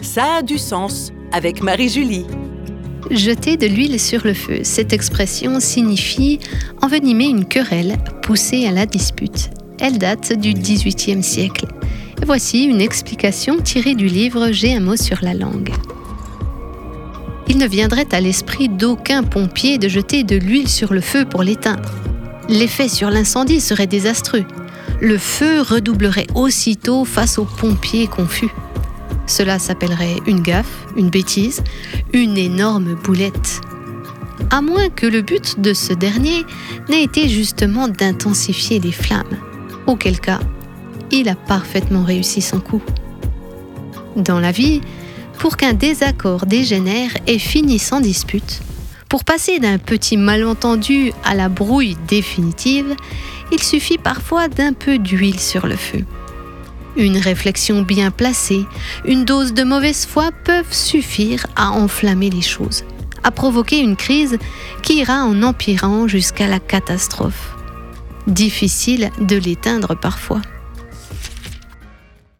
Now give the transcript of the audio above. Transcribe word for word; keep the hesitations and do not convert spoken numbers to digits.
Ça a du sens avec Marie-Julie. Jeter de l'huile sur le feu. Cette expression signifie envenimer une querelle, pousser à la dispute. Elle date du dix-huitième siècle. Et voici une explication tirée du livre J'ai un mot sur la langue. Il ne viendrait à l'esprit d'aucun pompier de jeter de l'huile sur le feu pour l'éteindre. L'effet sur l'incendie serait désastreux. Le feu redoublerait aussitôt face aux pompiers confus. Cela s'appellerait une gaffe, une bêtise, une énorme boulette. À moins que le but de ce dernier n'ait été justement d'intensifier les flammes, auquel cas, il a parfaitement réussi son coup. Dans la vie, pour qu'un désaccord dégénère et finisse en dispute, pour passer d'un petit malentendu à la brouille définitive, il suffit parfois d'un peu d'huile sur le feu. Une réflexion bien placée, une dose de mauvaise foi peuvent suffire à enflammer les choses, à provoquer une crise qui ira en empirant jusqu'à la catastrophe. Difficile de l'éteindre parfois.